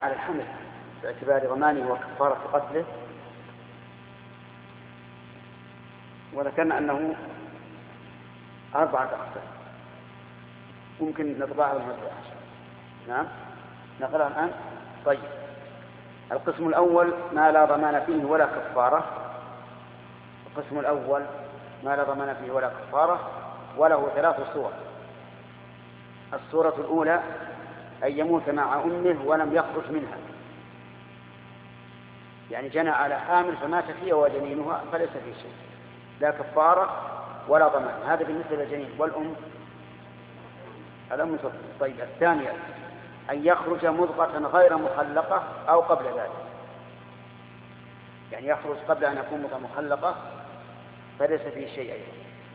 على الحمل باعتبار ضمانه وكفارة قتله، وذكرنا أنه 4 أقسام. ممكن نطبعها ونطبعها. نعم نقرأ الآن. طيب، القسم الأول ما لا ضمان فيه ولا كفارة. القسم الأول ما لا ضمان فيه ولا كفارة، وله 3 صور. الصورة الأولى أن يموت مع أمه ولم يخرج منها، يعني جنى على حامل فمات فيها وجنينها فليس فيه شيء، لا كفارة ولا ضمان. هذا بالنسبة للجنين. والأم الأم تطلق. طيب، الثانية أن يخرج مضغة غير مخلقة أو قبل ذلك، يعني يخرج قبل أن يكون مضغة مخلقة فليس فيه شيء أيضا.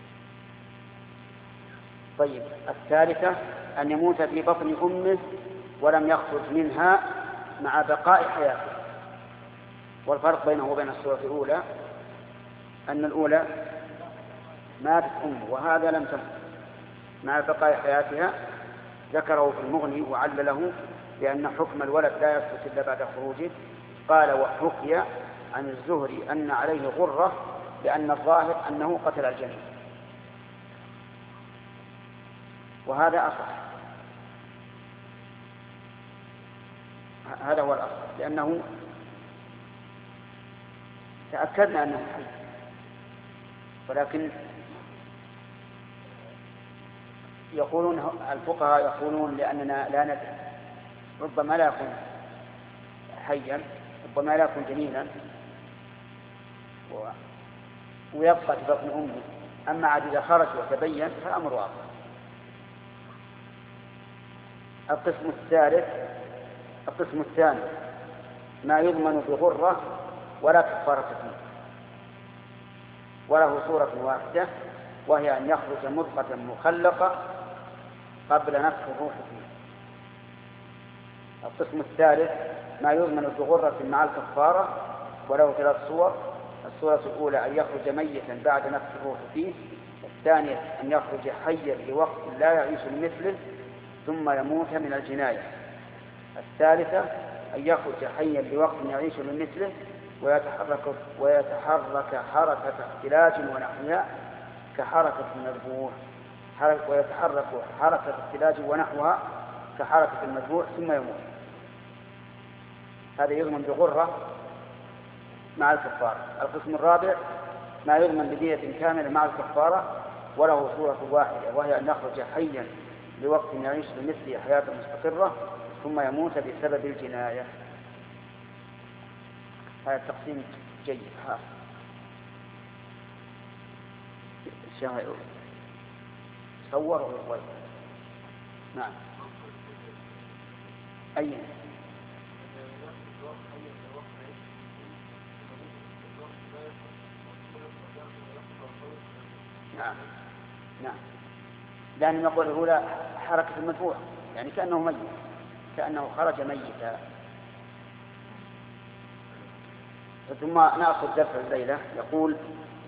طيب، الثالثة أن يموت في بطن أمه ولم يخرج منها مع بقاء حياته. والفرق بينه وبين الصورة الأولى أن الأولى ماتت أمه وهذا لم تمت مع بقاء حياتها. ذكره في المغني وعلله لأن حكم الولد لا يثبت إلا بعد خروجه. قال: وحكي عن الزهري أن عليه غرة لأن الظاهر أنه قتل الجنين، وهذا أصح. هذا هو الأصح، لأنه تأكدنا أنه حي، ولكن يقولون الفقهاء يقولون لأننا لا ندري، ربما لا يكون حيا، ربما لا يكون جنينا ويبقى في بطن أمه. أما عاد إذا خرج وتبين فالأمر واضح. القسم الثاني ما يضمن بغرة ولا كفارة فيه، وله صورة واحدة وهي أن يخرج مضغة مخلقة قبل نفخ الروح فيه. القسم الثالث ما يضمن بغرة مع الكفارة، وله 3 صور. الصورة الأولى أن يخرج ميتا بعد نفخ الروح فيه. الثانية أن يخرج حيا لوقت لا يعيش لمثله ثم يموت من الجناية. الثالثة أن يخرج حيا لوقت يعيش لمثله ويتحرك حركة اختلاج ونحوها كحركة المذبوح، ويتحرك حركة اختلاج ونحوها كحركة المذبوح ثم يموت. هذا يضمن بغرة مع الكفارة. القسم الرابع ما يضمن بدية كاملة مع الكفارة، وله صورة واحدة وهي أن يخرج حيا لوقت يعيش بمثله حياة مستقرة ثم يموت بسبب الجناية. هذا التقسيم جيد. صور. نعم. أي نعم. لأن نقول الأولى حركة المدفوع، يعني كأنه ميت، كأنه خرج ميتا. ثم نأخذ درس الليلة. يقول: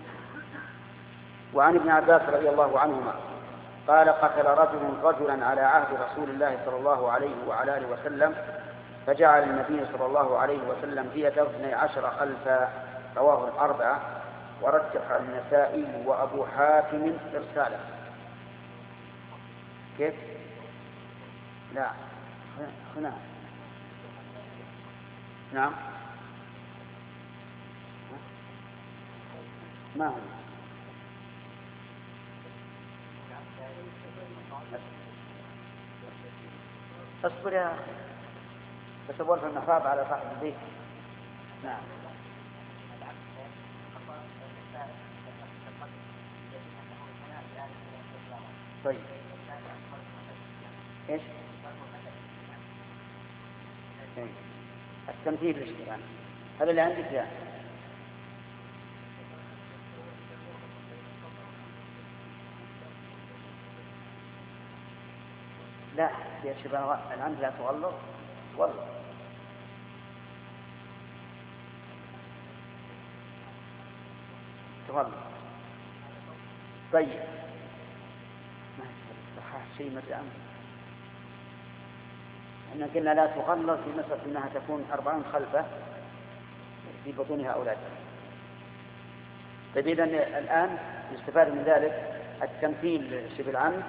وعن ابن عباس رضي الله عنهما قال: قتل رجل رجلا على عهد رسول الله صلى الله عليه وعلى آله وسلم، فجعل النبي صلى الله عليه وسلم دية 12,000. رواه 4، ورجح النسائي وأبو حاتم إرساله. كيف؟ لا هنا. نعم، ما هو اصبر يا أخي، تصور في النخاب على صاحب البيت. نعم. طيب، ايش التمثيل للشيطان؟ هذا اللي عندك يعني. لا يا شباب، العمد لا تغلط والله. تغلط. طيب، ما صحح شيء مثل الأمر. احنا قلنا لا تغلظ في مسألة أنها تكون 40 خلفه في بطونها أولادها. طيب إذن الآن يستفاد من ذلك التمثيل شبه العمد